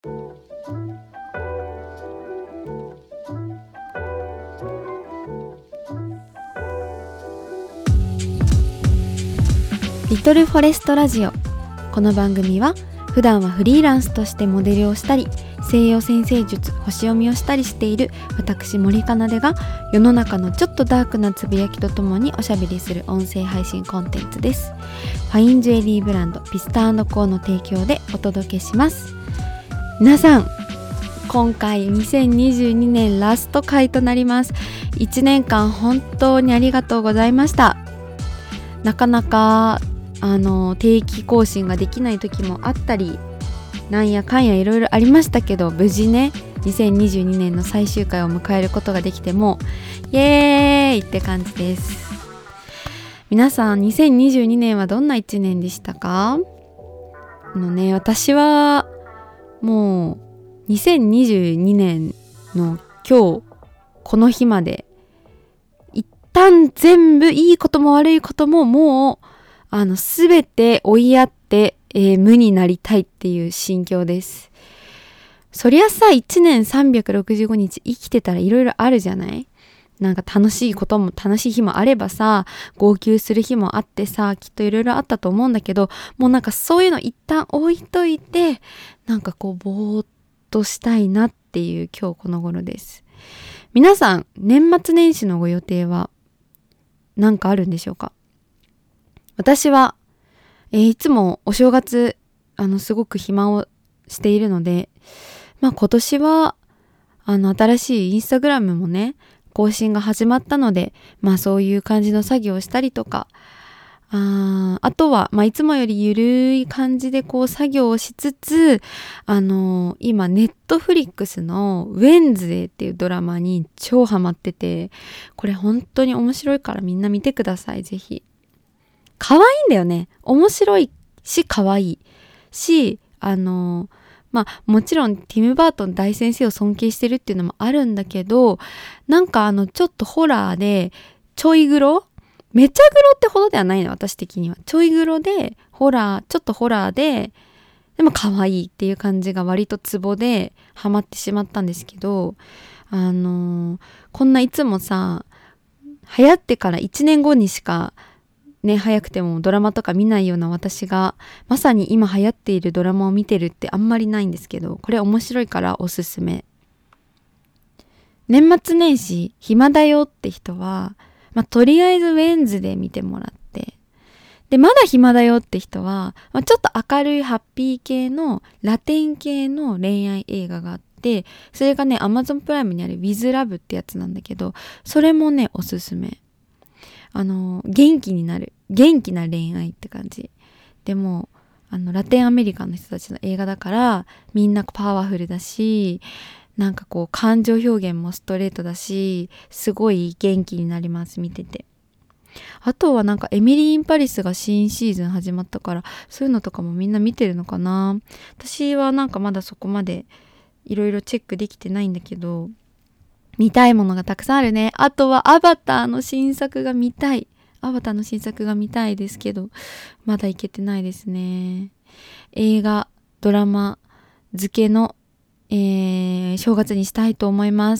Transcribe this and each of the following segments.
リトルフォレストラジオ。この番組は普段はフリーランスとしてモデルをしたり、西洋占星術、星読みをしたりしている私森かなでが、世の中のちょっとダークなつぶやきとともにおしゃべりする音声配信コンテンツです。ファインジュエリーブランドピスタ&コーの提供でお届けします。皆さん、今回2022年ラスト回となります。1年間本当にありがとうございました。なかなか定期更新ができない時もあったり、なんやかんやいろいろありましたけど、無事ね2022年の最終回を迎えることができて、もイエーイって感じです。皆さん2022年はどんな1年でしたか？私はもう2022年の今日この日まで一旦全部いいことも悪いことももうすべて追いやって、無になりたいっていう心境です。そりゃさ、1年365日生きてたらいろいろあるじゃない？なんか楽しいことも楽しい日もあればさ、号泣する日もあってさ、きっといろいろあったと思うんだけど、もうなんかそういうの一旦置いといて、なんかこうぼーっとしたいなっていう今日この頃です。皆さん、年末年始のご予定は何かあるんでしょうか？私は、いつもお正月すごく暇をしているので、今年は新しいインスタグラムもね更新が始まったので、そういう感じの作業をしたりとか、あとは、いつもよりゆるい感じでこう作業をしつつ、今ネットフリックスのウェンズデーっていうドラマに超ハマってて、これ本当に面白いからみんな見てください、ぜひ。可愛いんだよね。面白いし可愛いし、もちろんティム・バートン大先生を尊敬してるっていうのもあるんだけど、なんかちょっとホラーでちょいグロ、めちゃグロってほどではないの、私的には。ちょいグロでホラー、ちょっとホラーででも可愛いっていう感じが割とツボでハマってしまったんですけど、こんないつもさ、流行ってから1年後にしか早くてもドラマとか見ないような私がまさに今流行っているドラマを見てるってあんまりないんですけど、これ面白いからおすすめ。年末年始暇だよって人は、とりあえずウェンズで見てもらって、でまだ暇だよって人は、ちょっと明るいハッピー系のラテン系の恋愛映画があって、それがね Amazon プライムにある With Love ってやつなんだけど、それもねおすすめ。元気になる、元気な恋愛って感じでも、ラテンアメリカの人たちの映画だからみんなパワフルだし、なんかこう感情表現もストレートだし、すごい元気になります、見てて。あとはなんかエミリー・イン・パリスが新シーズン始まったから、そういうのとかもみんな見てるのかな。私はなんかまだそこまでいろいろチェックできてないんだけど、見たいものがたくさんあるね。あとはアバターの新作が見たい。アバターの新作が見たいですけど、まだ行けてないですね。映画、ドラマ漬けの、正月にしたいと思います。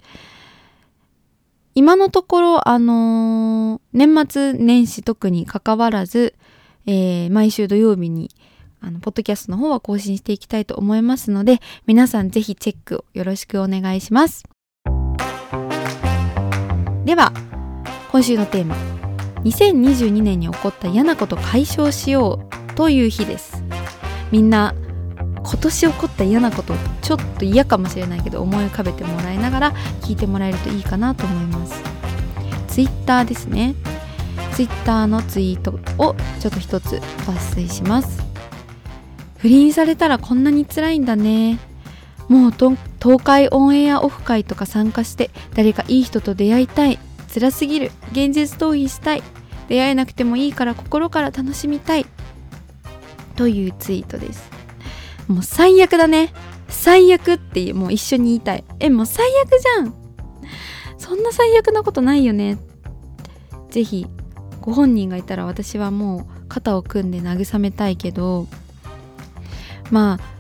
今のところ、年末年始特に関わらず、毎週土曜日にポッドキャストの方は更新していきたいと思いますので、皆さんぜひチェックをよろしくお願いします。では今週のテーマ、2022年に起こった嫌なこと解消しようという日です。みんな今年起こった嫌なこと、ちょっと嫌かもしれないけど思い浮かべてもらいながら聞いてもらえるといいかなと思います。ツイッターですね。ツイッターのツイートをちょっと一つ抜粋します。不倫されたらこんなに辛いんだね。もう東海オンエアオフ会とか参加して誰かいい人と出会いたい。辛すぎる。現実逃避したい。出会えなくてもいいから心から楽しみたい。というツイートです。もう最悪だね。最悪ってもう一緒に言いたい。もう最悪じゃん。そんな最悪なことないよね。ぜひご本人がいたら私はもう肩を組んで慰めたいけど、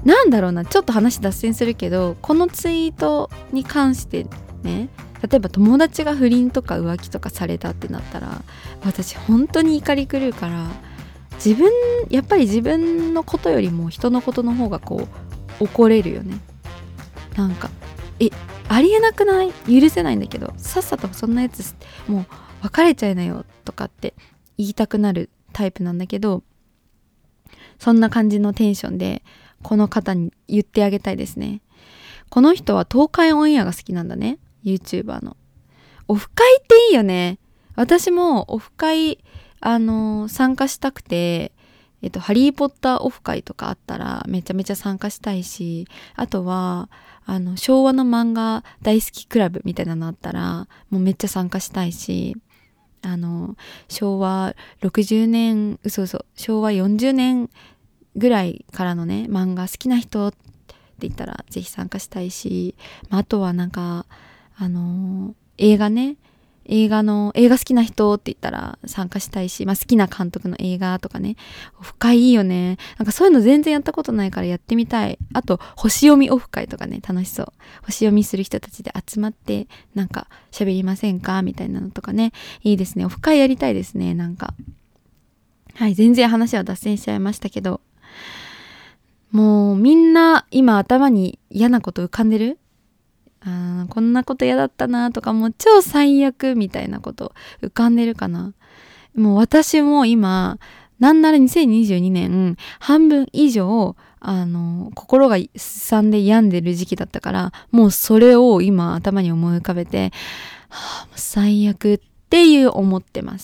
なんだろうな、ちょっと話脱線するけど、このツイートに関してね、例えば友達が不倫とか浮気とかされたってなったら、私本当に怒り狂うから、やっぱり自分のことよりも人のことの方がこう怒れるよね。なんかありえなくない？許せないんだけど、さっさとそんなやつもう別れちゃいなよとかって言いたくなるタイプなんだけど、そんな感じのテンションでこの方に言ってあげたいですね。この人は東海オンエアが好きなんだね。 YouTuber のオフ会っていいよね。私もオフ会参加したくて、ハリーポッターオフ会とかあったらめちゃめちゃ参加したいし、あとは昭和の漫画大好きクラブみたいなのあったらもうめっちゃ参加したいし、昭和60年昭和40年ぐらいからのね漫画好きな人って言ったらぜひ参加したいし、あとはなんか映画好きな人って言ったら参加したいし、好きな監督の映画とかね。オフ会いいよね。なんかそういうの全然やったことないからやってみたい。あと星読みオフ会とかね、楽しそう。星読みする人たちで集まってなんか喋りませんかみたいなのとかね、いいですね。オフ会やりたいですね。なんかはい、全然話は脱線しちゃいましたけど、もうみんな今頭に嫌なこと浮かんでる？こんなこと嫌だったなとか、もう超最悪みたいなこと浮かんでるかな。もう私も今なんなら2022年半分以上心がすさんで病んでる時期だったから、もうそれを今頭に思い浮かべて、もう最悪っていう思ってます。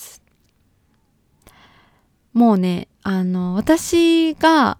もうね私が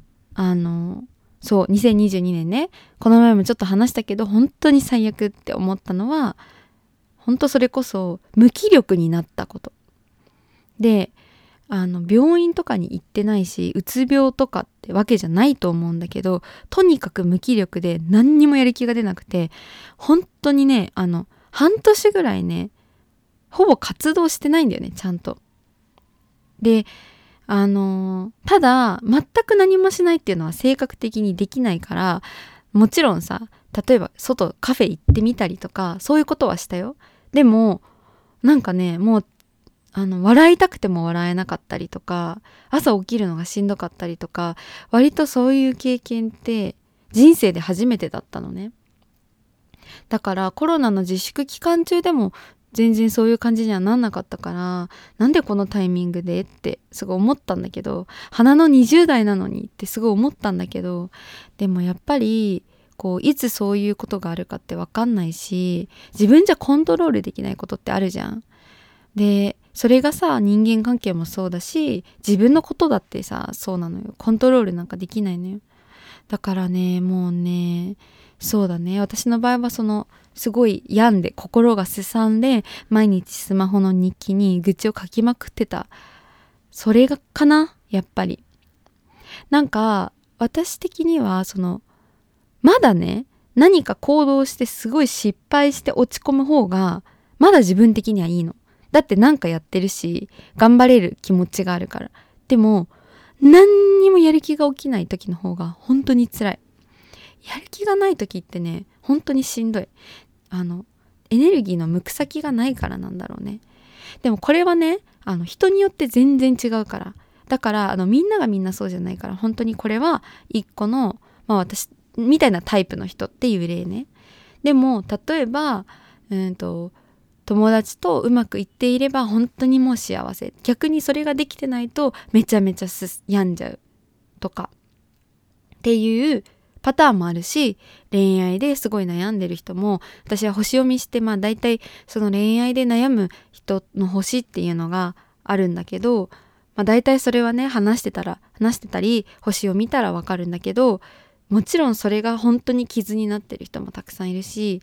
そう2022年ね、この前もちょっと話したけど本当に最悪って思ったのは、本当それこそ無気力になったことで、病院とかに行ってないしうつ病とかってわけじゃないと思うんだけど、とにかく無気力で何にもやる気が出なくて、本当にね半年ぐらいねほぼ活動してないんだよね、ちゃんと。でただ全く何もしないっていうのは性格的にできないから、もちろんさ、例えばカフェ行ってみたりとかそういうことはしたよ。でもなんかね、もう笑いたくても笑えなかったりとか、朝起きるのがしんどかったりとか、割とそういう経験って人生で初めてだったのね。だからコロナの自粛期間中でも全然そういう感じにはなんなかったから、なんでこのタイミングでってすごい思ったんだけど、花の20代なのにってすごい思ったんだけど、でもやっぱりこういつそういうことがあるかって分かんないし、自分じゃコントロールできないことってあるじゃん。でそれがさ、人間関係もそうだし自分のことだってさ、そうなのよ。コントロールなんかできないのよ。だからね、もうね、そうだね、私の場合はすごい病んで心がすさんで毎日スマホの日記に愚痴を書きまくってた。それがかな、やっぱり。なんか私的にはまだね、何か行動してすごい失敗して落ち込む方がまだ自分的にはいいの。だってなんかやってるし頑張れる気持ちがあるから。でも何にもやる気が起きない時の方が本当に辛い。やる気がない時ってね、本当にしんどい。エネルギーの向く先がないからなんだろうね。でもこれはね、人によって全然違うから。だからみんながみんなそうじゃないから、本当にこれは一個の私みたいなタイプの人っていう例ね。でも例えば友達とうまくいっていれば本当にもう幸せ。逆にそれができてないとめちゃめちゃ病んじゃうとかっていうパターンもあるし、恋愛ですごい悩んでる人も、私は星読みして大体その恋愛で悩む人の星っていうのがあるんだけど、大体それはね話してたり星を見たらわかるんだけど、もちろんそれが本当に傷になってる人もたくさんいるし、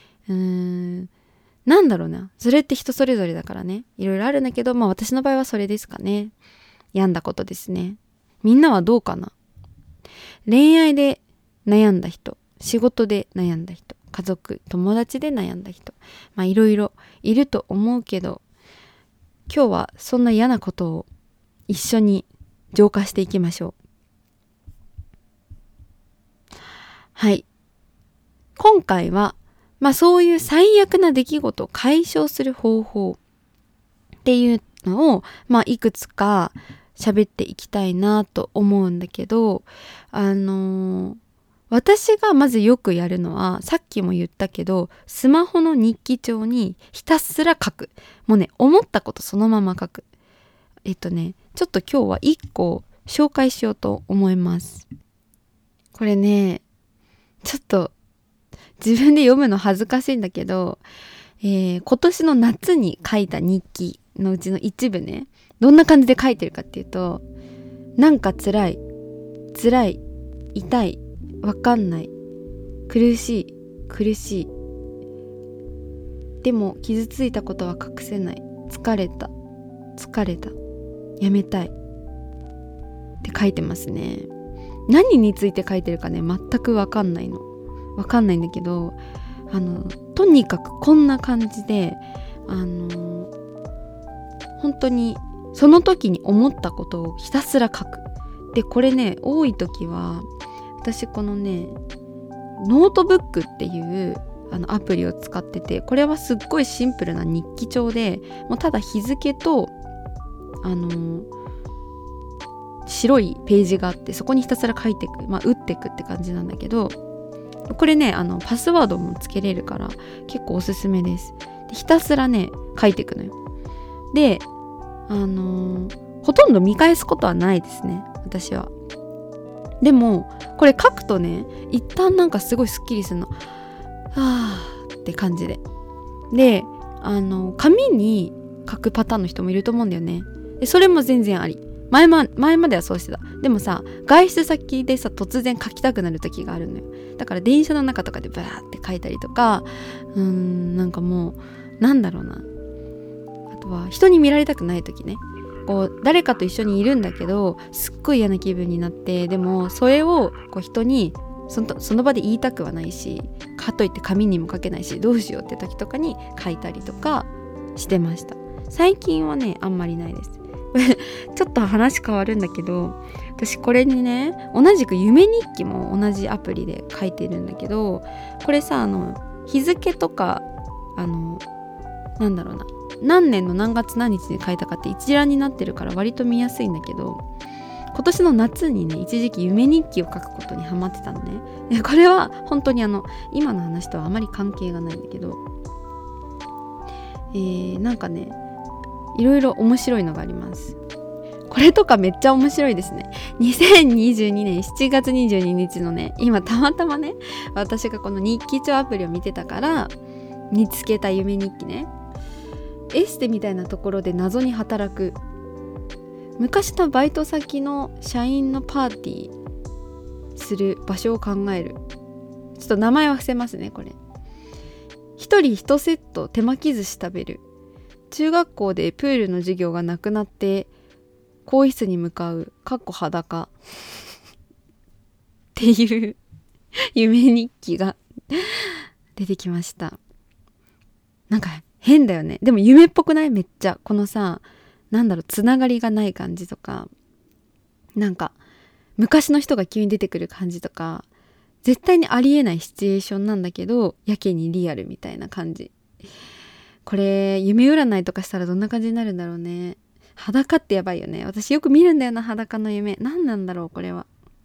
なんだろうな、それって人それぞれだからね、いろいろあるんだけど、私の場合はそれですかね。病んだことですね。みんなはどうかな。恋愛で悩んだ人、仕事で悩んだ人、家族、友達で悩んだ人、いろいろいると思うけど、今日はそんな嫌なことを一緒に浄化していきましょう。 はい。今回は、そういう最悪な出来事を解消する方法っていうのを、いくつか喋っていきたいなと思うんだけど、私がまずよくやるのは、さっきも言ったけど、スマホの日記帳にひたすら書く。もうね、思ったことそのまま書く。ちょっと今日は1個紹介しようと思います。これね、ちょっと自分で読むの恥ずかしいんだけど、今年の夏に書いた日記のうちの一部ね、どんな感じで書いてるかっていうと、なんか辛い、痛い、わかんない、苦しい、でも傷ついたことは隠せない、疲れた、やめたいって書いてますね。何について書いてるかね、全くわかんないんだけど、とにかくこんな感じで、本当にその時に思ったことをひたすら書く。で、これね、多い時は私このね、ノートブックっていうアプリを使ってて、これはすっごいシンプルな日記帳で、もうただ日付と白いページがあって、そこにひたすら書いていく、打っていくって感じなんだけど、これね、パスワードもつけれるから結構おすすめです。で、ひたすらね書いていくのよ。で、ほとんど見返すことはないですね、私は。でもこれ書くとね、一旦なんかすごいスッキリするの。って感じで。で、紙に書くパターンの人もいると思うんだよね。で、それも全然あり。前まではそうしてた。でもさ、外出先でさ、突然書きたくなる時があるのよ。だから電車の中とかでバーって書いたりとか、なんかもう、なんだろうな。あとは人に見られたくない時ね。こう誰かと一緒にいるんだけど、すっごい嫌な気分になって、でもそれをこう人にその場で言いたくはないし、かといって紙にも書けないし、どうしようって時とかに書いたりとかしてました。最近はね、あんまりないです。ちょっと話変わるんだけど、私これにね、同じく夢日記も同じアプリで書いてるんだけど、これさ、日付とかなんだろうな、何年の何月何日に書いたかって一覧になってるから割と見やすいんだけど、今年の夏にね、一時期夢日記を書くことにハマってたのね。で、これは本当に今の話とはあまり関係がないんだけど、なんかね、いろいろ面白いのがあります。これとかめっちゃ面白いですね。2022年7月22日のね、今たまたまね、私がこの日記帳アプリを見てたから見つけた夢日記ね。エステみたいなところで謎に働く。昔のバイト先の社員のパーティーする場所を考える。ちょっと名前は伏せますね、これ。一人一セット手巻き寿司食べる。中学校でプールの授業がなくなって更衣室に向かう裸っていう夢日記が出てきました。なんか変だよね。でも夢っぽくない？めっちゃこのさ、つながりがない感じとか、なんか昔の人が急に出てくる感じとか、絶対にありえないシチュエーションなんだけどやけにリアルみたいな感じ。これ夢占いとかしたらどんな感じになるんだろうね。裸ってやばいよね。私よく見るんだよな、裸の夢。何なんだろうこれは。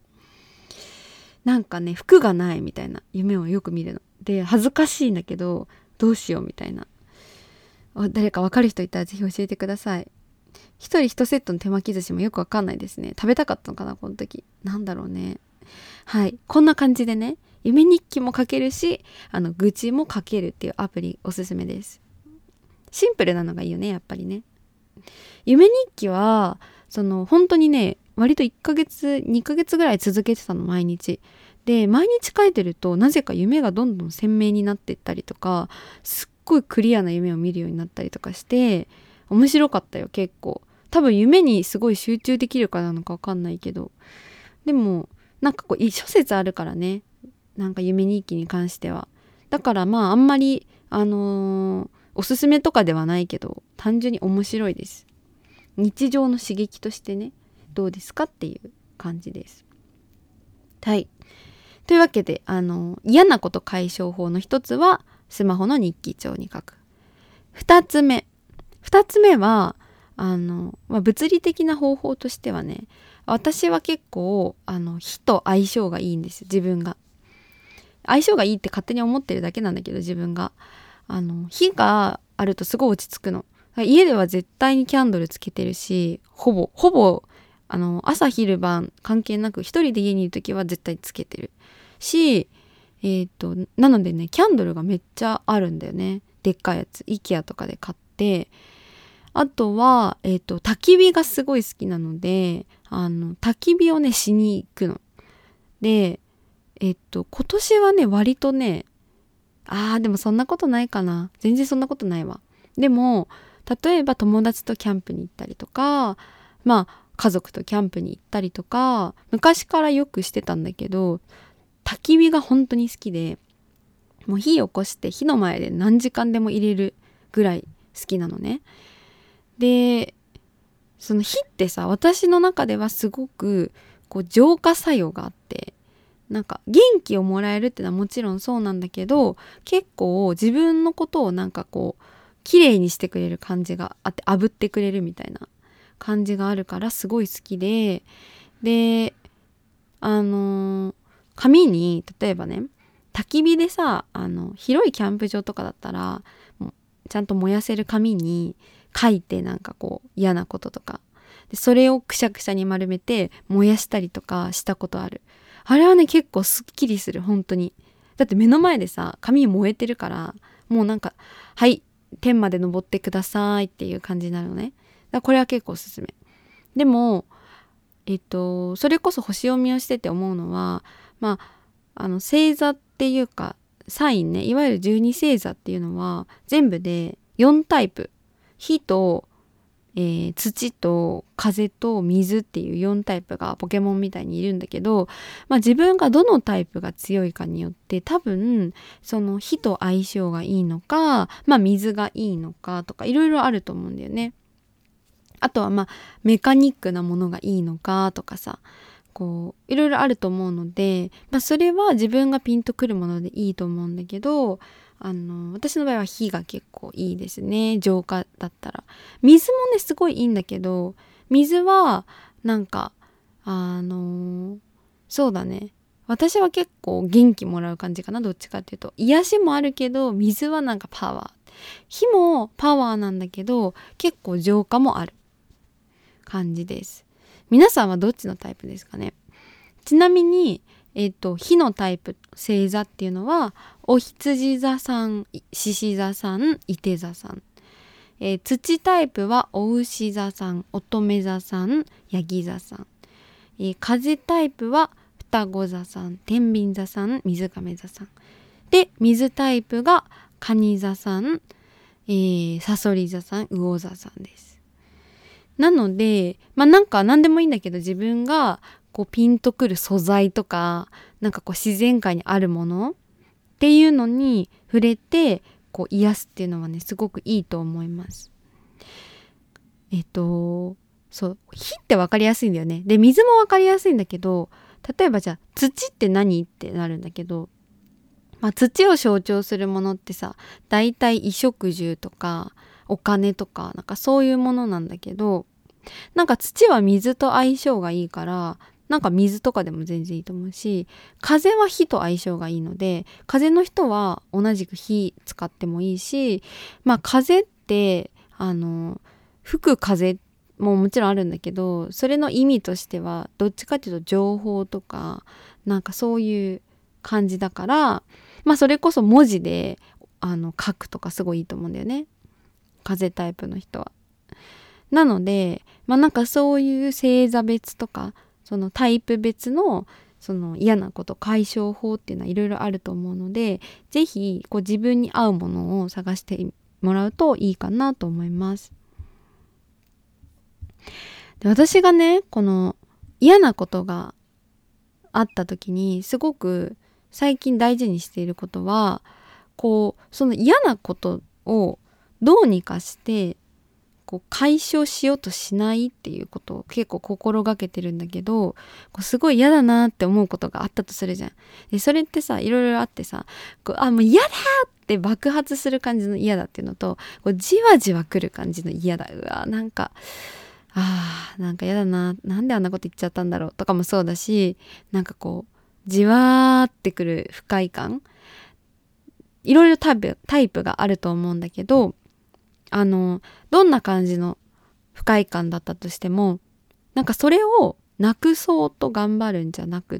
なんかね、服がないみたいな夢をよく見るので、恥ずかしいんだけどどうしようみたいな。誰か分かる人いたらぜひ教えてください。一人一セットの手巻き寿司もよくわかんないですね。食べたかったのかなこの時。なんだろうね。はい、こんな感じでね、夢日記も書けるし、愚痴も書けるっていうアプリおすすめです。シンプルなのがいいよね、やっぱりね。夢日記は本当にね、割と1ヶ月2ヶ月ぐらい続けてたの、毎日で。毎日書いてるとなぜか夢がどんどん鮮明になっていったりとか、すっごいクリアな夢を見るようになったりとかして面白かったよ、結構。多分夢にすごい集中できるからなのか分かんないけど、でもなんかこう諸説あるからね、なんか夢日記に関しては。だからあんまりおすすめとかではないけど、単純に面白いです。日常の刺激としてね、どうですかっていう感じです。はい。 というわけで嫌なこと解消法の一つはスマホの日記帳に書く。二つ目は物理的な方法としてはね、私は結構火と相性がいいんですよ。自分が相性がいいって勝手に思ってるだけなんだけど、自分が火があるとすごい落ち着くの。家では絶対にキャンドルつけてるし、ほぼ朝昼晩関係なく一人で家にいる時は絶対つけてるし、なのでね、キャンドルがめっちゃあるんだよね。でっかいやつ IKEA とかで買って。あとは焚き火がすごい好きなので焚き火をねしに行くので、今年はね割とね、でもそんなことないかな。全然そんなことないわ。でも例えば友達とキャンプに行ったりとか、家族とキャンプに行ったりとか、昔からよくしてたんだけど、焚き火が本当に好きで、もう火起こして火の前で何時間でも入れるぐらい好きなのね。で、その火ってさ、私の中ではすごく浄化作用があって、なんか元気をもらえるってのはもちろんそうなんだけど、結構自分のことを綺麗にしてくれる感じがあって、炙ってくれるみたいな感じがあるからすごい好きで、紙に例えばね、焚き火でさ、広いキャンプ場とかだったらちゃんと燃やせる紙に書いて、嫌なこととかで、それをくしゃくしゃに丸めて燃やしたりとかしたことある。あれはね結構すっきりする。本当に。だって目の前でさ紙燃えてるから、もうはい天まで登ってくださいっていう感じになるのね。だからこれは結構おすすめ。でもそれこそ星読みをしてて思うのは、星座っていうかサインね、いわゆる12星座っていうのは全部で4タイプ、火と、土と風と水っていう4タイプがポケモンみたいにいるんだけど、自分がどのタイプが強いかによって多分その火と相性がいいのか、水がいいのかとかいろいろあると思うんだよね。あとはメカニックなものがいいのかとかさ、いろいろあると思うので、それは自分がピンとくるものでいいと思うんだけど、私の場合は火が結構いいですね。浄化だったら。水もねすごいいいんだけど、水はそうだね、私は結構元気もらう感じかな。どっちかっていうと癒しもあるけど、水はパワー、火もパワーなんだけど結構浄化もある感じです。皆さんはどっちのタイプですかね。ちなみに火のタイプ星座っていうのはお羊座さん、獅子座さん、いて座さん。土タイプはお牛座さん、乙女座さん、ヤギ座さん。風タイプは双子座さん、天秤座さん、水亀座さん。で、水タイプが蟹座さん、さそり座さん、魚座さんです。なので何でもいいんだけど、自分がピンとくる素材とか自然界にあるものっていうのに触れて癒すっていうのはねすごくいいと思います。そう火って分かりやすいんだよね。で水も分かりやすいんだけど、例えばじゃあ土って何ってなるんだけど、土を象徴するものってさ、だいたい衣食住とかお金とかそういうものなんだけど、土は水と相性がいいから、水とかでも全然いいと思うし、風は火と相性がいいので風の人は同じく火使ってもいいし、風って吹く風ももちろんあるんだけど、それの意味としてはどっちかっていうと情報とかそういう感じだから、それこそ文字で書くとかすごいいいと思うんだよね、風タイプの人は。なのでそういう星座別とかそのタイプ別のその嫌なこと解消法っていうのはいろいろあると思うので、ぜひ自分に合うものを探してもらうといいかなと思います。で、私がねこの嫌なことがあった時にすごく最近大事にしていることは、その嫌なことをどうにかしてこう解消しようとしないっていうことを結構心がけてるんだけど、こうすごい嫌だなって思うことがあったとするじゃん。でそれってさ、いろいろあってさ、こうもう嫌だって爆発する感じの嫌だっていうのと、こうじわじわ来る感じの嫌だ、うわなんかなんか嫌だな、なんであんなこと言っちゃったんだろうとかもそうだし、なんかこうじわーってくる不快感、いろいろタイプがあると思うんだけど、どんな感じの不快感だったとしても、なんかそれをなくそうと頑張るんじゃなくって、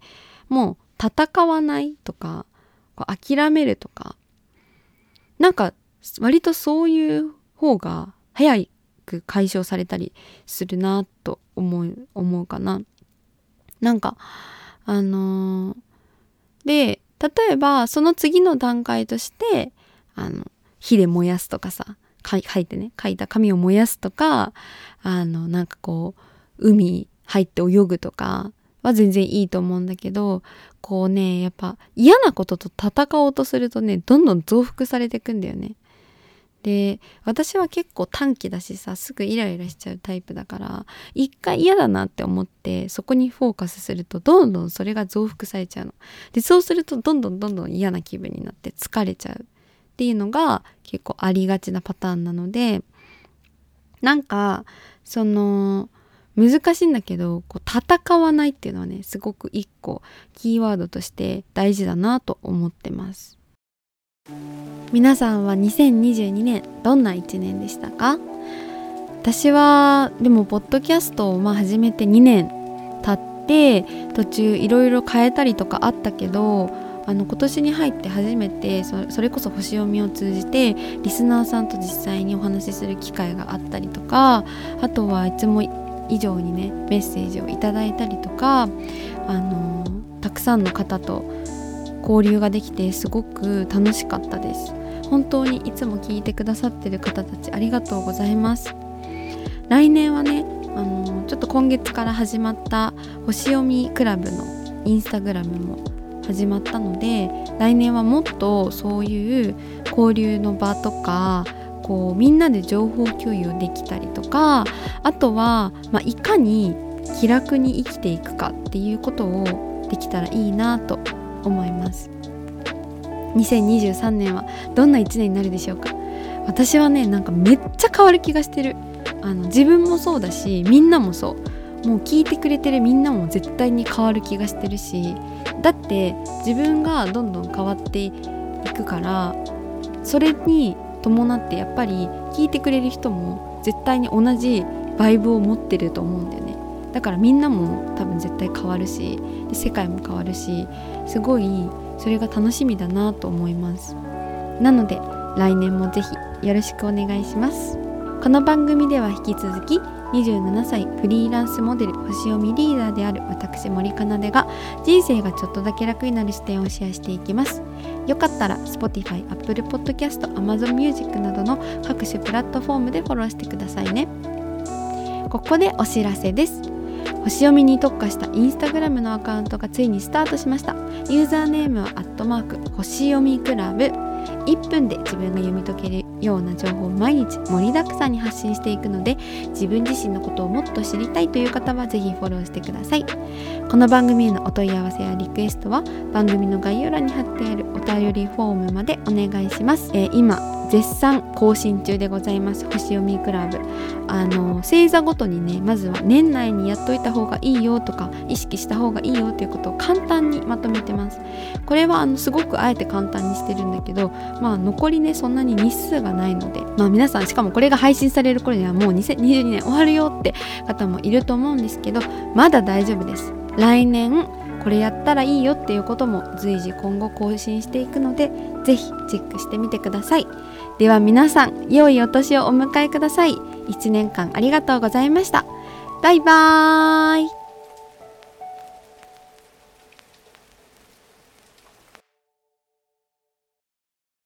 もう戦わないとか、こう諦めるとか、なんか割とそういう方が早く解消されたりするなと思うかな。なんかで、例えばその次の段階として火で燃やすとかさ、書いた紙を燃やすとか、なんかこう海入って泳ぐとかは全然いいと思うんだけど、こうね、やっぱ嫌なことと戦おうとするとね、どんどん増幅されていくんだよね。で、私は結構短気だしさ、すぐイライラしちゃうタイプだから、一回嫌だなって思ってそこにフォーカスすると、どんどんそれが増幅されちゃうので、そうするとどんどん嫌な気分になって疲れちゃうっていうのが結構ありがちなパターンなので、なんかその難しいんだけど、こう戦わないっていうのはね、すごく一個キーワードとして大事だなと思ってます。皆さんは2022年どんな1年でしたか？私はでもポッドキャストを始めて2年経って、途中いろいろ変えたりとかあったけど、今年に入って初めてそれこそ星読みを通じてリスナーさんと実際にお話しする機会があったりとか、あとはいつも以上にねメッセージをいただいたりとか、たくさんの方と交流ができてすごく楽しかったです。本当にいつも聞いてくださってる方たちありがとうございます。来年はね、ちょっと今月から始まった星読みクラブのインスタグラムも始まったので、来年はもっとそういう交流の場とか、こうみんなで情報共有できたりとか、あとは、いかに気楽に生きていくかっていうことをできたらいいなと思います。2023年はどんな1年になるでしょうか。私はね、なんかめっちゃ変わる気がしてる。自分もそうだし、みんなもそう。もう聞いてくれてるみんなも絶対に変わる気がしてるし、だって自分がどんどん変わっていくから、それに伴ってやっぱり聞いてくれる人も絶対に同じバイブを持ってると思うんだよね。だからみんなも多分絶対変わるし、で世界も変わるし、すごいそれが楽しみだなと思います。なので来年もぜひよろしくお願いします。この番組では引き続き27歳フリーランスモデル星読みリーダーである私森かなでが人生がちょっとだけ楽になる視点をシェアしていきます。よかったら Spotify、Apple Podcast、Amazon Music などの各種プラットフォームでフォローしてくださいね。ここでお知らせです。星読みに特化したインスタグラムのアカウントがついにスタートしました。ユーザーネームは星読みクラブ。1分で自分が読み解けるような情報を毎日盛りだくさんに発信していくので、自分自身のことをもっと知りたいという方はぜひフォローしてください。この番組へのお問い合わせやリクエストは番組の概要欄に貼ってあるお便りフォームまでお願いします。今絶賛更新中でございます星読みクラブ。星座ごとにね、まずは年内にやっといた方がいいよとか意識した方がいいよということを簡単にまとめてます。これはすごくあえて簡単にしてるんだけど、残りねそんなに日数がないので、皆さん、しかもこれが配信される頃にはもう2022年終わるよって方もいると思うんですけど、まだ大丈夫です。来年これやったらいいよっていうことも随時今後更新していくので、ぜひチェックしてみてください。では皆さん、良いお年をお迎えください。1年間ありがとうございました。バイバーイ。